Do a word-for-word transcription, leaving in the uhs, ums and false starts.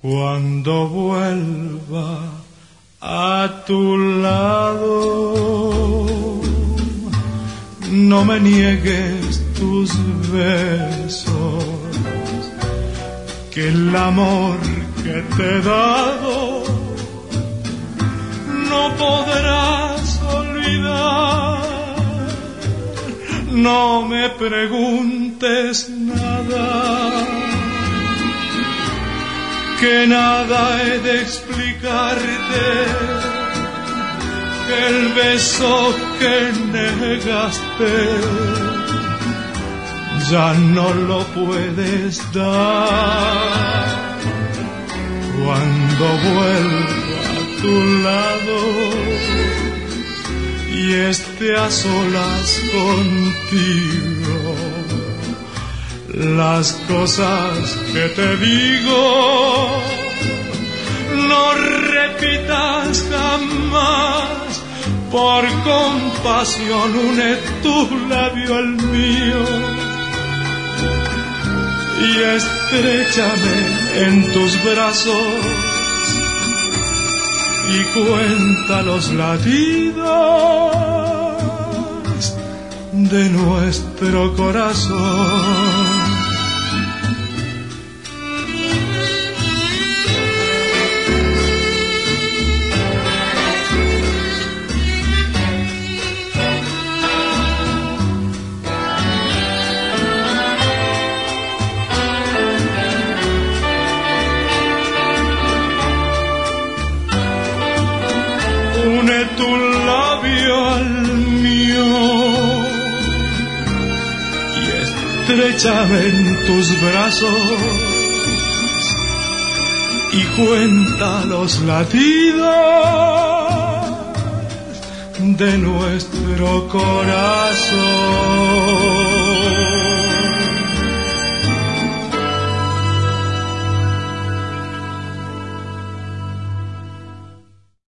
Cuando vuelva a tu lado, no me niegues tus besos, que el amor que te he dado no podrás olvidar. No me preguntes nada, que nada he de explicarte, que el beso que negaste ya no lo puedes dar. Cuando vuelva a tu lado y esté a solas contigo, las cosas que te digo no repitas jamás. Por compasión une tu labio al mío y estréchame en tus brazos y cuenta los latidos de nuestro corazón. Une tu labio al mío y estréchame en tus brazos y cuenta los latidos de nuestro corazón.